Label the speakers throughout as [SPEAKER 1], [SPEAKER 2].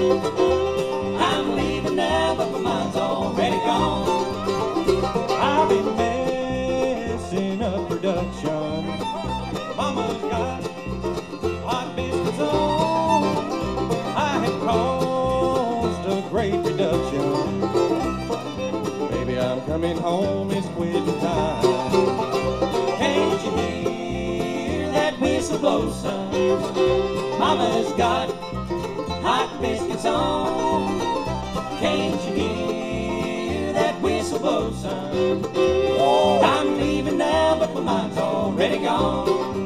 [SPEAKER 1] I'm leaving now, but my mind's already gone. I've been messing up production. Mama's got hot biscuits on. I have caused a great reduction. Baby, I'm coming home, it's quitting time. Can't you hear that whistle blow, son? Mama's got hot biscuits on. Can't you hear that whistle blow, son? I'm leaving now, but my mind's already gone.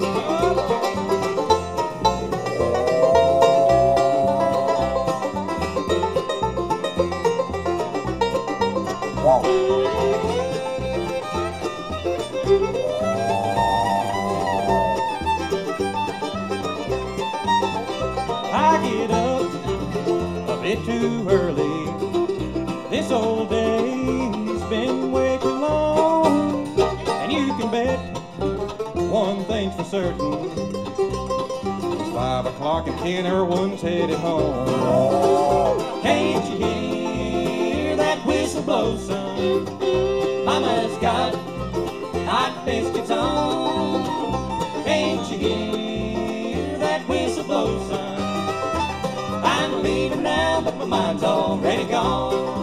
[SPEAKER 1] I get up a bit too early. This old day's been way too long. And you can bet one thing's for certain. It's 5 o'clock and 10 or one's headed home. Can't you hear that whistle blow, son? Mama's got hot biscuits on. Can't you hear that whistle blow, son? I'm leaving now, but my mind's already gone.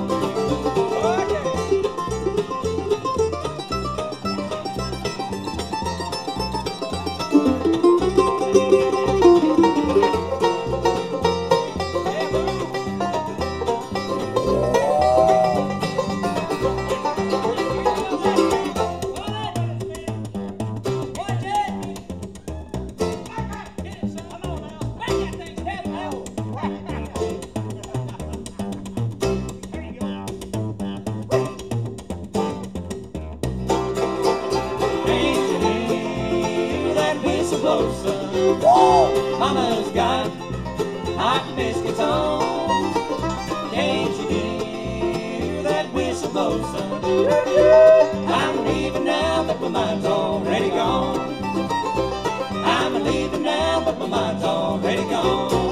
[SPEAKER 1] Mama's got hot biscuits on. Can't you hear that whistle blow, son? I'm leaving now, but my mind's already gone. I'm leaving now, but my mind's already gone.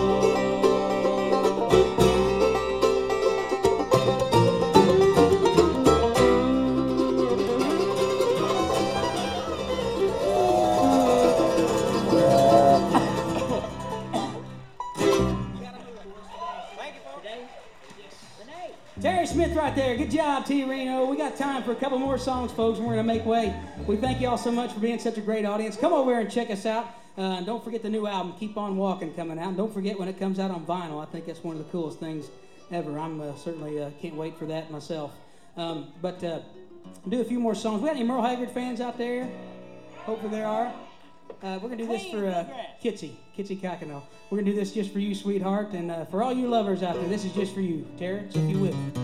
[SPEAKER 2] Terry Smith right there. Good job, T. Reno. We got time for a couple more songs, folks, and we're going to make way. We thank you all so much for being such a great audience. Come over here and check us out. Don't forget the new album, Keep On Walking, coming out. And don't forget when it comes out on vinyl. I think that's one of the coolest things ever. I'm certainly can't wait for that myself. But do a few more songs. We got any Merle Haggard fans out there? Hopefully there are. We're going to do this for Kitsy Kakano. We're going to do this just for you, sweetheart. And for all you lovers out there, this is just for you. Terrence, if you will.